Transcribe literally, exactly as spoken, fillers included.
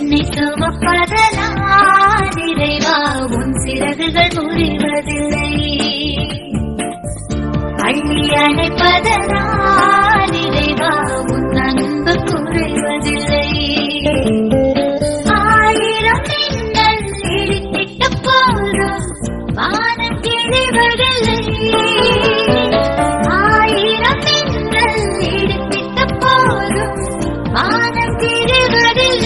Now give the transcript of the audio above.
என்னை சுமப்பதனால் இறைவா உன் சிறகுகள் முறிவதில்லை. அள்ளி அணைப்பதனால்